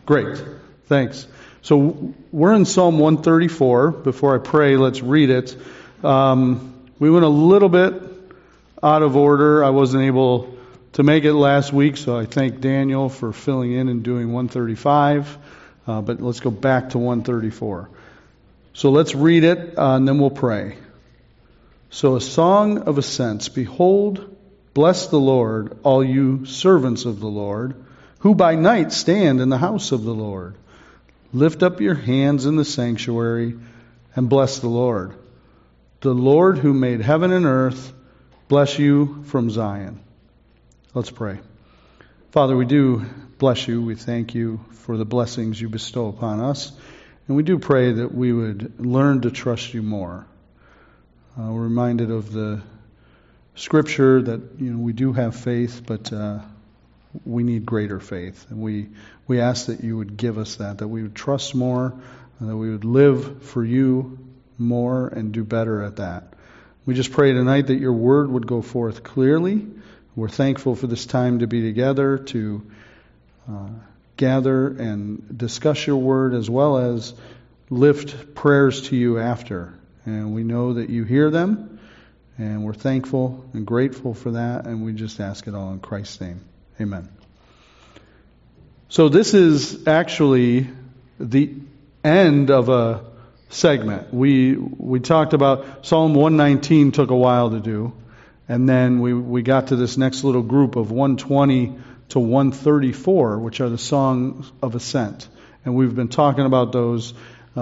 Great. Thanks. So we're in Psalm 134. Before I pray, let's read it. We went a little bit out of order. I wasn't able to make it last week, so I thank Daniel for filling in and doing 135. But let's go back to 134. So let's read it, and then we'll pray. So a song of ascents. Behold, bless the Lord, all you servants of the Lord, who by night stand in the house of the Lord. Lift up your hands in the sanctuary and bless the Lord. The Lord who made heaven and earth, bless you from Zion. Let's pray. Father, we do bless you. We thank you for the blessings you bestow upon us. And we do pray that we would learn to trust you more. We're reminded of the scripture that we do have faith, but we need greater faith. And we ask that you would give us that we would trust more, and that we would live for you more and do better at that. We just pray tonight that your word would go forth clearly. We're thankful for this time to be together, to gather and discuss your word, as well as lift prayers to you after. And we know that you hear them, and we're thankful and grateful for that, and we just ask it all in Christ's name. Amen. So this is actually the end of a segment. We talked about Psalm 119 took a while to do, and then we got to this next little group of 120 to 134, which are the songs of ascent. And we've been talking about those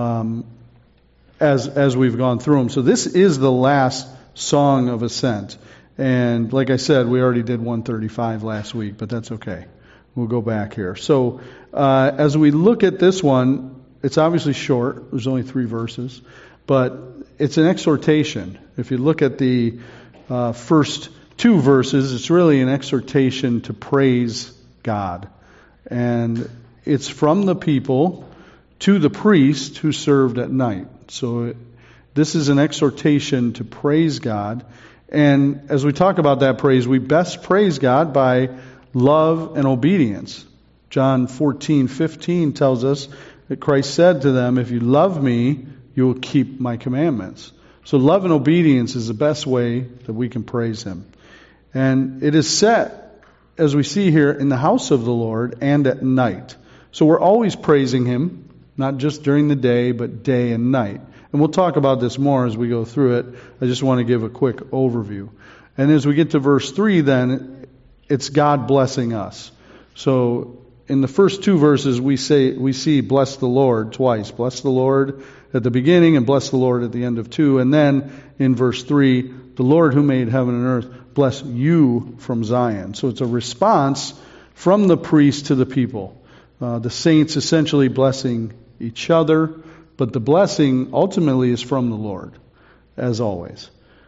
as we've gone through them. So this is the last song of ascent. And like I said, we already did 135 last week, but that's okay. We'll go back here. So as we look at this one, it's obviously short. There's only 3 verses. But it's an exhortation. If you look at the first 2 verses, it's really an exhortation to praise God. And it's from the people to the priest who served at night. So this is an exhortation to praise God. And as we talk about that praise, we best praise God by love and obedience. John 14:15 tells us that Christ said to them, if you love me, you will keep my commandments. So love and obedience is the best way that we can praise him. And it is set, as we see here, in the house of the Lord and at night. So we're always praising him, not just during the day, but day and night. And we'll talk about this more as we go through it. I just want to give a quick overview. And as we get to verse 3, then, it's God blessing us. So in the first 2 verses, we see bless the Lord twice. Bless the Lord at the beginning and bless the Lord at the end of 2. And then in verse 3, the Lord who made heaven and earth, bless you from Zion. So it's a response from the priest to the people. The saints essentially blessing each other, but the blessing ultimately is from the Lord, as always.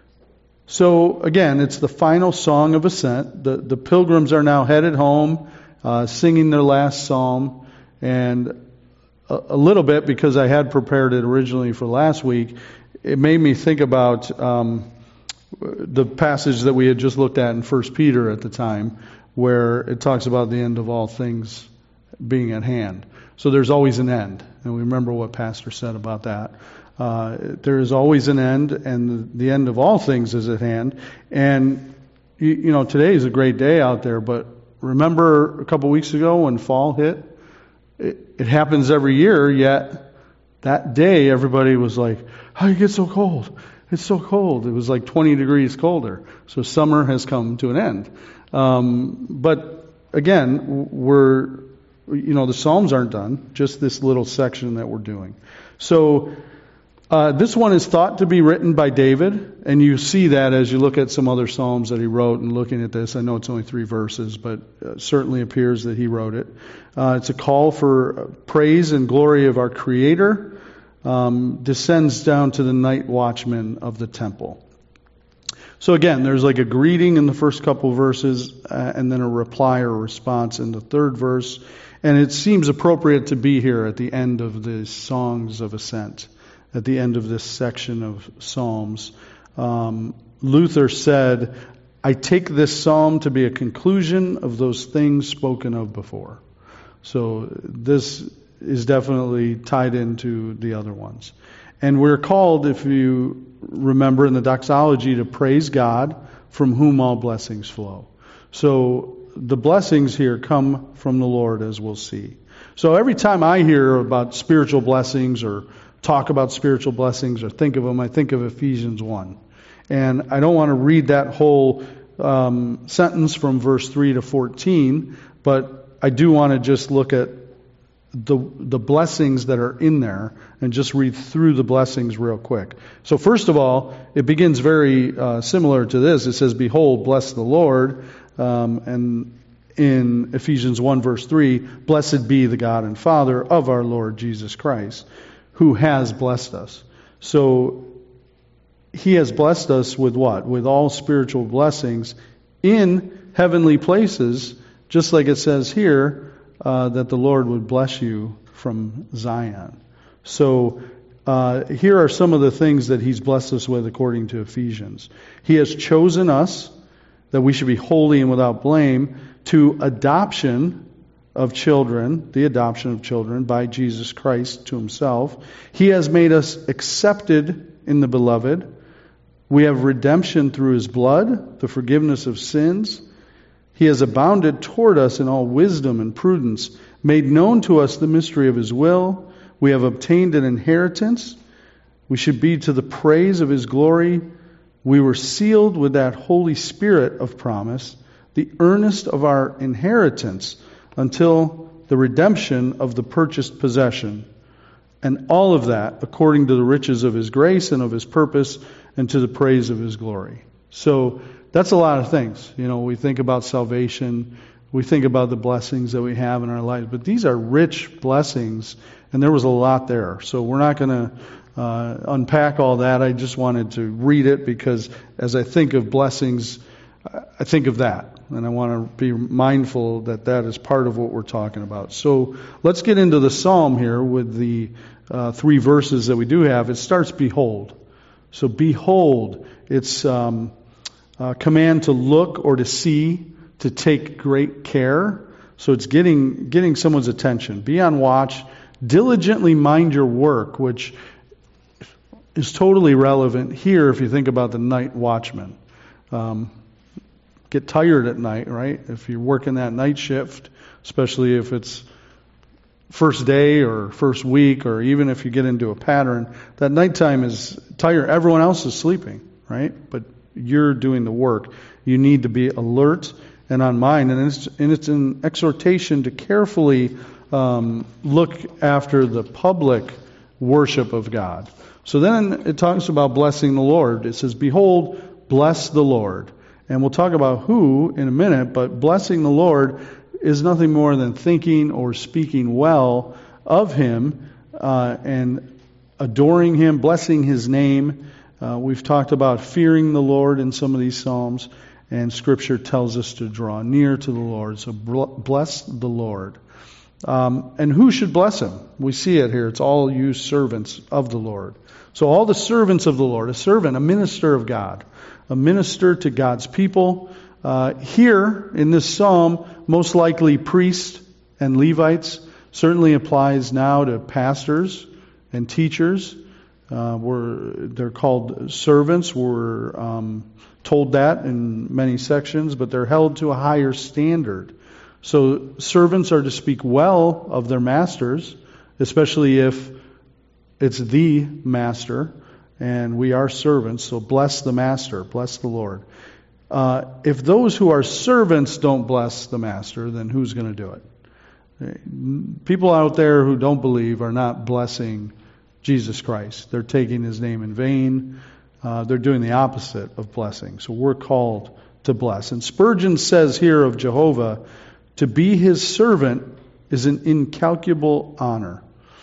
So again, it's the final song of ascent. The pilgrims are now headed home, singing their last psalm. And a little bit, because I had prepared it originally for last week, it made me think about the passage that we had just looked at in 1 Peter at the time, where it talks about the end of all things being at hand. So there's always an end. And we remember what Pastor said about that. There is always an end, and the end of all things is at hand. And, today is a great day out there, but remember a couple weeks ago when fall hit? It happens every year, yet that day everybody was like, how do you get so cold? It's so cold. It was like 20 degrees colder. So summer has come to an end. But again, the Psalms aren't done, just this little section that we're doing. So this one is thought to be written by David, and you see that as you look at some other Psalms that he wrote. And looking at this, I know it's only 3 verses, but it certainly appears that he wrote it. It's a call for praise and glory of our Creator, descends down to the night watchmen of the temple. So again, there's like a greeting in the first couple verses, and then a reply or response in the 3rd verse. And it seems appropriate to be here at the end of the songs of ascent, at the end of this section of Psalms. Luther said, I take this psalm to be a conclusion of those things spoken of before. So this is definitely tied into the other ones. And we're called, if you remember in the doxology, to praise God from whom all blessings flow. So the blessings here come from the Lord, as we'll see. So every time I hear about spiritual blessings or talk about spiritual blessings or think of them, I think of Ephesians 1. And I don't want to read that whole sentence from verse 3 to 14, but I do want to just look at the blessings that are in there and just read through the blessings real quick. So first of all, it begins very similar to this. It says, "Behold, bless the Lord." And in Ephesians 1 verse 3, "Blessed be the God and Father of our Lord Jesus Christ, who has blessed us." So He has blessed us with what? With all spiritual blessings in heavenly places, just like it says here, that the Lord would bless you from Zion. So here are some of the things that He's blessed us with according to Ephesians. He has chosen us that we should be holy and without blame to adoption of children, the adoption of children by Jesus Christ to Himself. He has made us accepted in the Beloved. We have redemption through His blood, the forgiveness of sins. He has abounded toward us in all wisdom and prudence, made known to us the mystery of His will. We have obtained an inheritance. We should be to the praise of His glory. We were sealed with that Holy Spirit of promise, the earnest of our inheritance until the redemption of the purchased possession. And all of that according to the riches of His grace and of His purpose and to the praise of His glory. So that's a lot of things. You know, we think about salvation, we think about the blessings that we have in our lives, but these are rich blessings, and there was a lot there. So we're not going to unpack all that. I just wanted to read it because as I think of blessings, I think of that. And I want to be mindful that that is part of what we're talking about. So let's get into the psalm here with the 3 verses that we do have. It starts, "Behold." So behold, it's a command to look or to see, to take great care. So it's getting someone's attention. Be on watch. Diligently mind your work, which is totally relevant here if you think about the night watchman. Get tired at night, right? If you're working that night shift, especially if it's first day or first week, or even if you get into a pattern, that nighttime is tired. Everyone else is sleeping, right? But you're doing the work. You need to be alert and on mind. And it's an exhortation to carefully look after the public worship of God. So then it talks about blessing the Lord. It says, "Behold, bless the Lord." And we'll talk about who in a minute, but blessing the Lord is nothing more than thinking or speaking well of Him and adoring Him, blessing His name. We've talked about fearing the Lord in some of these Psalms, and Scripture tells us to draw near to the Lord. So bless the Lord. And who should bless Him? We see it here. It's all you servants of the Lord. So all the servants of the Lord, a servant, a minister of God, a minister to God's people. Here in this psalm, most likely priests and Levites. Certainly applies now to pastors and teachers. They're called servants. We're told that in many sections, but they're held to a higher standard. So servants are to speak well of their masters, especially if it's the master, and we are servants, so bless the master, bless the Lord. If those who are servants don't bless the master, then who's going to do it? People out there who don't believe are not blessing Jesus Christ. They're taking His name in vain. They're doing the opposite of blessing. So we're called to bless. And Spurgeon says here of Jehovah, to be His servant is an incalculable honor.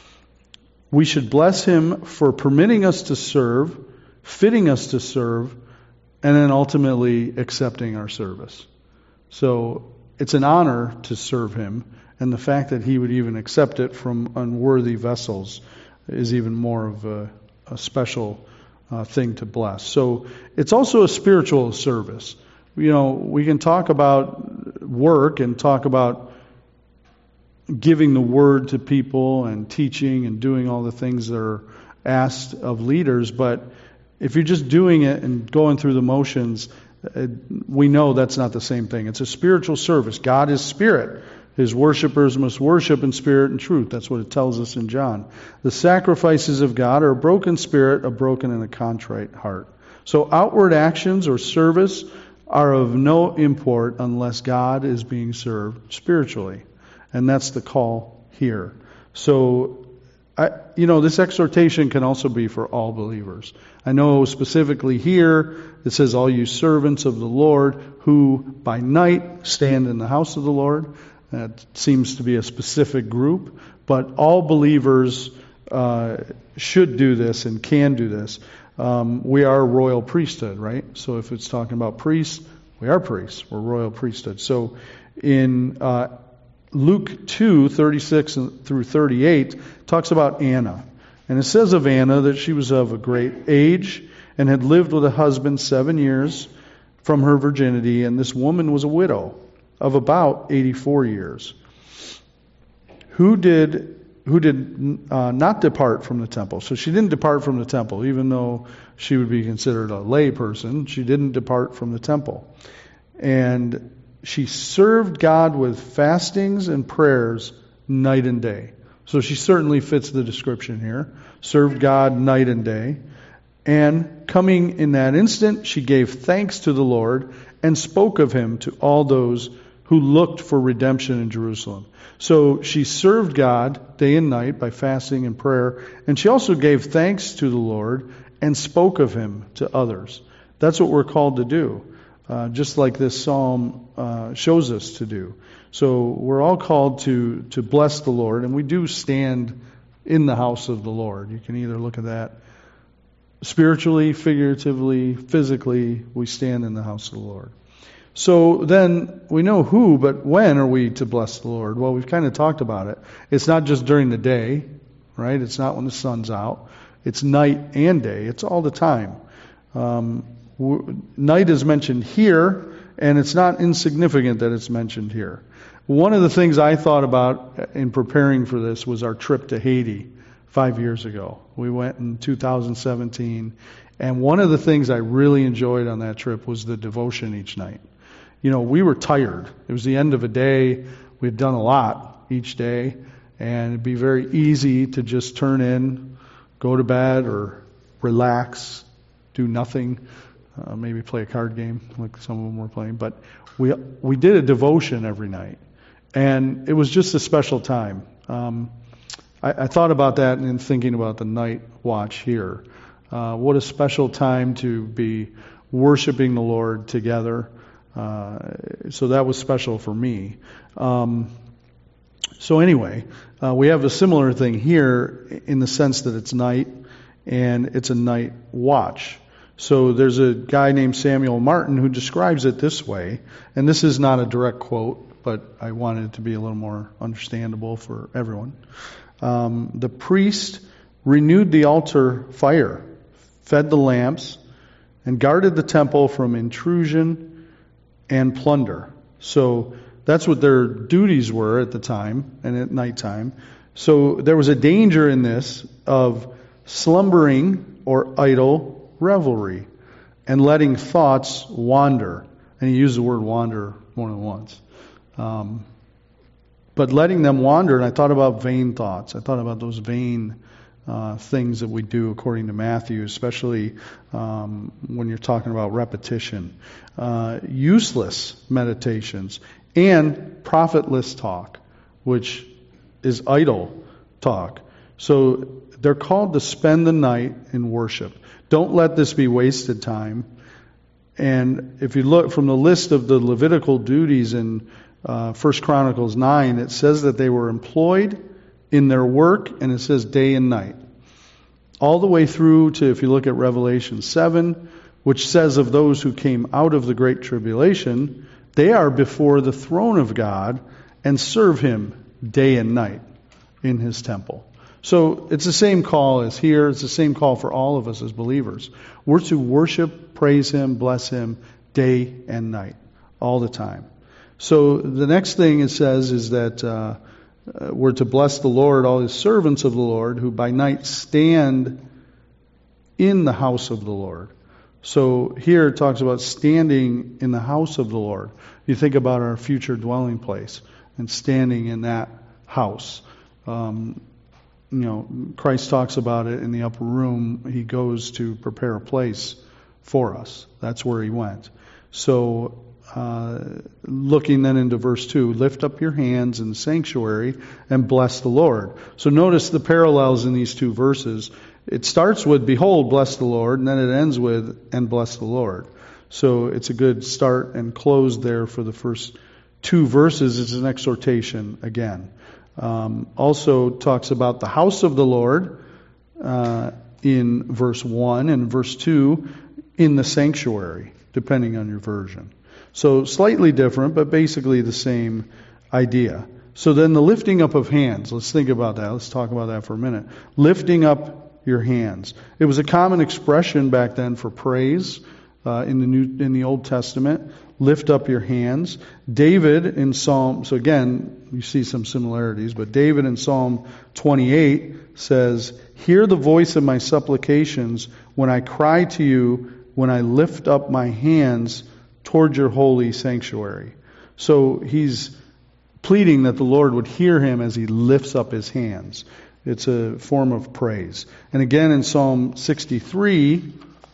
We should bless Him for permitting us to serve, fitting us to serve, and then ultimately accepting our service. So it's an honor to serve Him, and the fact that He would even accept it from unworthy vessels is even more of a special thing to bless. So it's also a spiritual service. You know, we can talk about work and talk about giving the word to people and teaching and doing all the things that are asked of leaders. But if you're just doing it and going through the motions, we know that's not the same thing. It's a spiritual service. God is spirit. His worshipers must worship in spirit and truth. That's what it tells us in John. The sacrifices of God are a broken spirit, a broken and a contrite heart. So outward actions or service are of no import unless God is being served spiritually. And that's the call here. So, this exhortation can also be for all believers. I know specifically here it says, all you servants of the Lord who by night stand in the house of the Lord. That seems to be a specific group, but all believers should do this and can do this. We are a royal priesthood, right? So if it's talking about priests, we are priests. We're royal priesthood. So in Luke 2:36 through 38 talks about Anna. And it says of Anna that she was of a great age and had lived with a husband 7 years from her virginity, and this woman was a widow of about 84 years, who did not depart from the temple. So she didn't depart from the temple, even though she would be considered a lay person. She didn't depart from the temple. And she served God with fastings and prayers night and day. So she certainly fits the description here. Served God night and day. And coming in that instant, she gave thanks to the Lord and spoke of him to all those who looked for redemption in Jerusalem. So she served God day and night by fasting and prayer, and she also gave thanks to the Lord and spoke of him to others. That's what we're called to do, just like this psalm shows us to do. So we're all called to bless the Lord, and we do stand in the house of the Lord. You can either look at that spiritually, figuratively, physically. We stand in the house of the Lord. So then we know who, but when are we to bless the Lord? Well, we've kind of talked about it. It's not just during the day, right? It's not when the sun's out. It's night and day. It's all the time. Night is mentioned here, and it's not insignificant that it's mentioned here. One of the things I thought about in preparing for this was our trip to Haiti 5 years ago. We went in 2017, and one of the things I really enjoyed on that trip was the devotion each night. We were tired. It was the end of a day. We had done a lot each day, and it'd be very easy to just turn in, go to bed, or relax, do nothing, maybe play a card game like some of them were playing. But we did a devotion every night, and it was just a special time. I thought about that and thinking about the night watch here. What a special time to be worshiping the Lord together. So that was special for me. So anyway, we have a similar thing here in the sense that it's night and it's a night watch. So there's a guy named Samuel Martin who describes it this way, and this is not a direct quote, but I wanted it to be a little more understandable for everyone. The priest renewed the altar fire, fed the lamps, and guarded the temple from intrusion and plunder. So that's what their duties were at the time and at nighttime. So there was a danger in this of slumbering or idle revelry and letting thoughts wander. And he used the word wander more than once. But letting them wander, and I thought about vain thoughts. I thought about those vain things that we do according to Matthew, especially when you're talking about repetition. Useless meditations and profitless talk, which is idle talk. So they're called to spend the night in worship. Don't let this be wasted time. And if you look from the list of the Levitical duties in 1 Chronicles 9, it says that they were employed in their work, and it says day and night. All the way through to, if you look at Revelation 7, which says of those who came out of the Great Tribulation, they are before the throne of God and serve Him day and night in His temple. So it's the same call as here. It's the same call for all of us as believers. We're to worship, praise Him, bless Him day and night, all the time. So the next thing it says is that we're to bless the Lord, all his servants of the Lord, who by night stand in the house of the Lord. So here it talks about standing in the house of the Lord. You think about our future dwelling place and standing in that house. Christ talks about it in the upper room. He goes to prepare a place for us. That's where he went. So looking then into verse 2, lift up your hands in the sanctuary and bless the Lord. So notice the parallels in these two verses. It starts with, behold, bless the Lord, and then it ends with, and bless the Lord. So it's a good start and close there for the first two verses. It's an exhortation again. Also talks about the house of the Lord in verse 1, and verse 2 in the sanctuary, depending on your version. So slightly different, but basically the same idea. So then the lifting up of hands, let's think about that. Let's talk about that for a minute. Lifting up your hands. It was a common expression back then for praise in the Old Testament. Lift up your hands. David in Psalm, so again, you see some similarities, but David in Psalm 28 says, hear the voice of my supplications when I cry to you, when I lift up my hands toward your holy sanctuary. So he's pleading that the Lord would hear him as he lifts up his hands. It's a form of praise. And again in Psalm 63,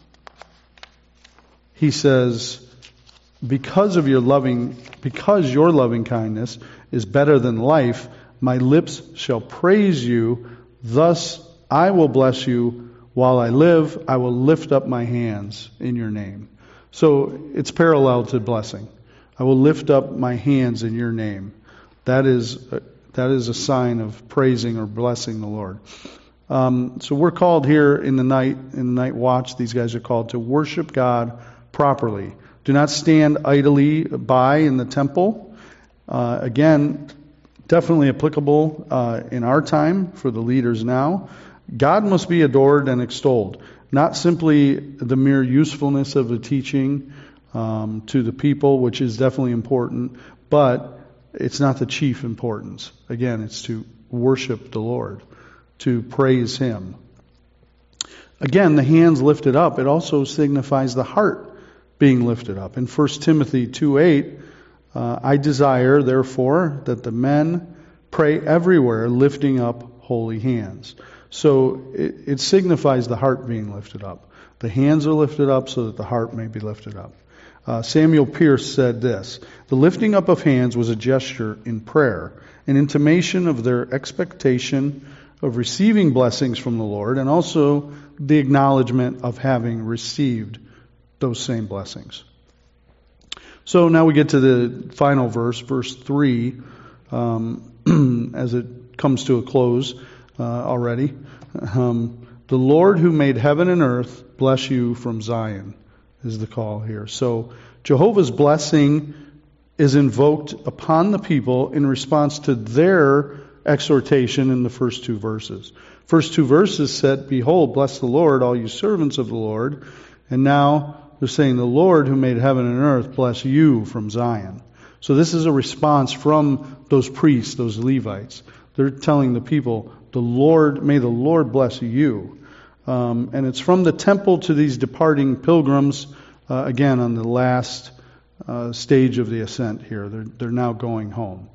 he says, because your loving kindness is better than life, my lips shall praise you. Thus I will bless you while I live. I will lift up my hands in your name. So it's parallel to blessing. I will lift up my hands in your name. That is a sign of praising or blessing the Lord. So we're called here in the night watch. These guys are called to worship God properly. Do not stand idly by in the temple. Again, definitely applicable in our time for the leaders now. God must be adored and extolled. Not simply the mere usefulness of the teaching to the people, which is definitely important, but it's not the chief importance. Again, it's to worship the Lord, to praise Him. Again, the hands lifted up, it also signifies the heart being lifted up. In 1 Timothy 2:8, I desire, therefore, that the men pray everywhere, lifting up holy hands. So it signifies the heart being lifted up. The hands are lifted up so that the heart may be lifted up. Samuel Pierce said this, the lifting up of hands was a gesture in prayer, an intimation of their expectation of receiving blessings from the Lord, and also the acknowledgement of having received those same blessings. So now we get to the final verse, verse 3, as it comes to a close already. The Lord who made heaven and earth bless you from Zion is the call here. So Jehovah's blessing is invoked upon the people in response to their exhortation in the first two verses. First two verses said, behold, bless the Lord, all you servants of the Lord. And now they're saying, the Lord who made heaven and earth bless you from Zion. So this is a response from those priests, those Levites. They're telling the people, may the Lord bless you. And it's from the temple to these departing pilgrims, again, on the last stage of the ascent here. They're now going home.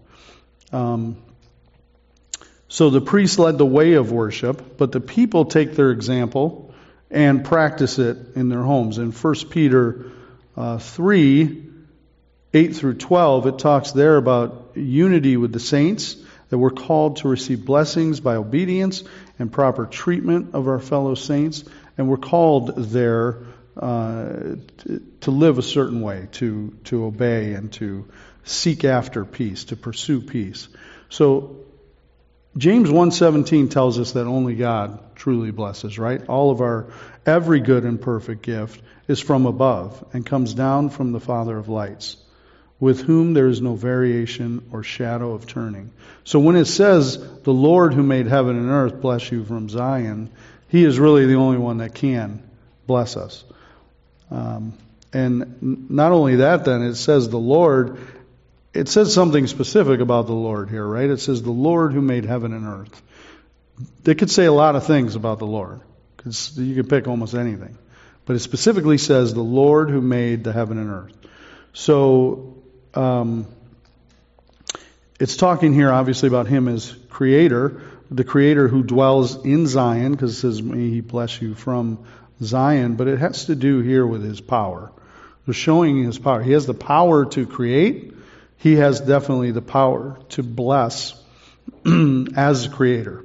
So the priests led the way of worship, but the people take their example and practice it in their homes. In 1 Peter 3, 8 through 12, it talks there about unity with the saints, that we're called to receive blessings by obedience and proper treatment of our fellow saints. And we're called there to live a certain way, to obey and to seek after peace, to pursue peace. So James 1:17 tells us that only God truly blesses, right? Every good and perfect gift is from above and comes down from the Father of lights, with whom there is no variation or shadow of turning. So when it says, the Lord who made heaven and earth bless you from Zion, He is really the only one that can bless us. And not only that then, it says the Lord, it says something specific about the Lord here, right? It says the Lord who made heaven and earth. They could say a lot of things about the Lord. You could pick almost anything. But it specifically says the Lord who made the heaven and earth. So it's talking here obviously about him as creator, the creator who dwells in Zion, because it says, may he bless you from Zion. But it has to do here with his power. They're showing his power. He has the power to create. He has definitely the power to bless as creator.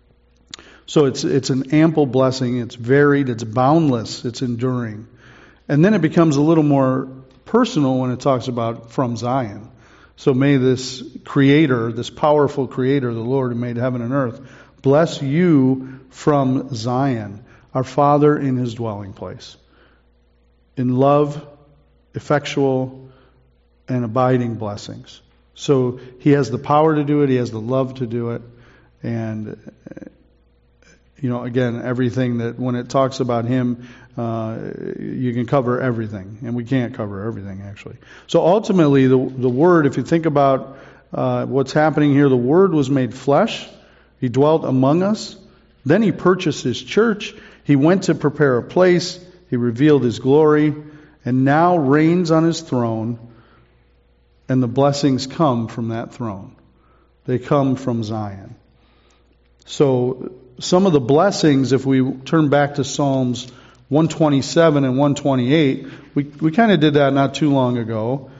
So it's an ample blessing. It's varied. It's boundless. It's enduring. And then it becomes a little more personal when it talks about from Zion. So may this creator, this powerful creator, the Lord who made heaven and earth, bless you from Zion, our Father in his dwelling place. In love, effectual, and abiding blessings. So he has the power to do it. He has the love to do it. And again, everything that when it talks about him, you can cover everything. And we can't cover everything, actually. So ultimately, the Word, if you think about what's happening here, the Word was made flesh. He dwelt among us. Then he purchased his church. He went to prepare a place. He revealed his glory. And now reigns on his throne. And the blessings come from that throne. They come from Zion. So some of the blessings, if we turn back to Psalms 127 and 128, we kind of did that not too long ago.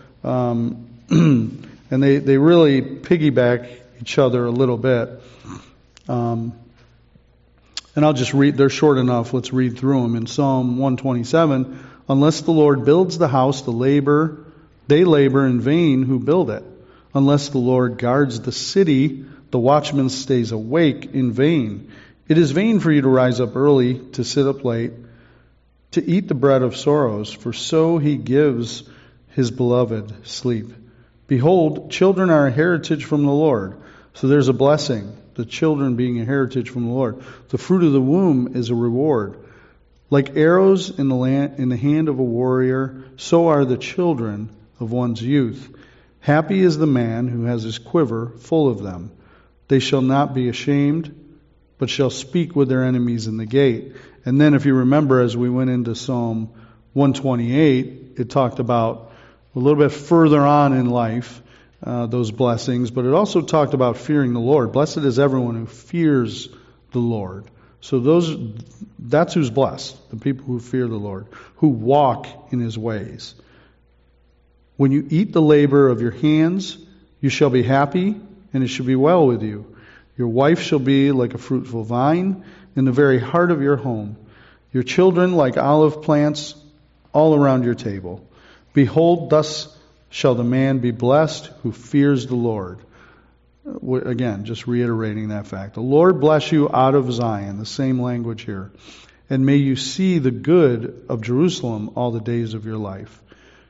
And they really piggyback each other a little bit. And I'll just read, they're short enough, let's read through them. In Psalm 127, unless the Lord builds the house, they labor in vain who build it. Unless the Lord guards the city, the watchman stays awake in vain. It is vain for you to rise up early, to sit up late, to eat the bread of sorrows, for so he gives his beloved sleep. Behold, children are a heritage from the Lord. So there's a blessing, the children being a heritage from the Lord. The fruit of the womb is a reward. Like arrows in the hand of a warrior, so are the children of one's youth. Happy is the man who has his quiver full of them. They shall not be ashamed, but shall speak with their enemies in the gate. And then if you remember, as we went into Psalm 128, it talked about a little bit further on in life, those blessings, but it also talked about fearing the Lord. Blessed is everyone who fears the Lord. So that's who's blessed, the people who fear the Lord, who walk in his ways. When you eat the labor of your hands, you shall be happy, and it shall be well with you. Your wife shall be like a fruitful vine in the very heart of your home. Your children like olive plants all around your table. Behold, thus shall the man be blessed who fears the Lord. Again, just reiterating that fact. The Lord bless you out of Zion, the same language here. And may you see the good of Jerusalem all the days of your life.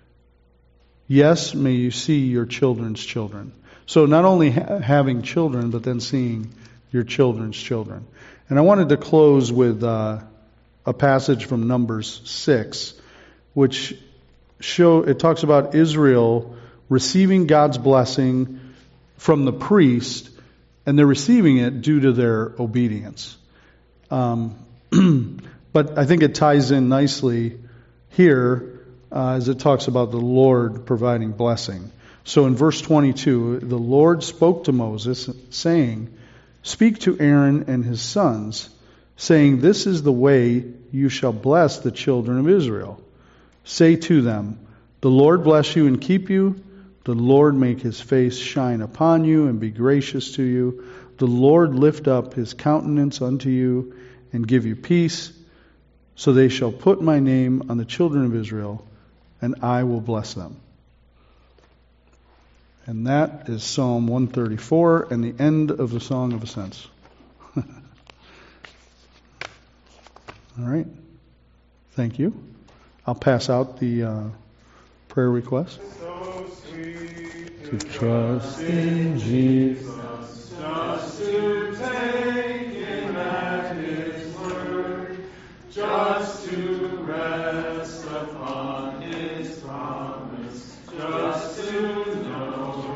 Yes, may you see your children's children. So not only having children, but then seeing your children's children. And I wanted to close with a passage from Numbers 6, which it talks about Israel receiving God's blessing from the priest, and they're receiving it due to their obedience. But I think it ties in nicely here as it talks about the Lord providing blessing. So in verse 22, the Lord spoke to Moses, saying, speak to Aaron and his sons, saying, this is the way you shall bless the children of Israel. Say to them, the Lord bless you and keep you. The Lord make his face shine upon you and be gracious to you. The Lord lift up his countenance unto you and give you peace. So they shall put my name on the children of Israel, and I will bless them. And that is Psalm 134 and the end of the Song of Ascents. All right. Thank you. I'll pass out the prayer request. So sweet to trust in Jesus, just to take him at his word, just to rest upon his promise, just to know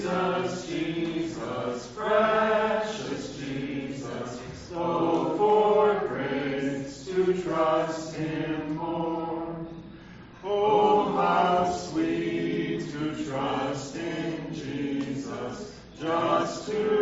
Jesus, Jesus, precious Jesus, oh, for grace to trust Him more. Oh, how sweet to trust in Jesus, just to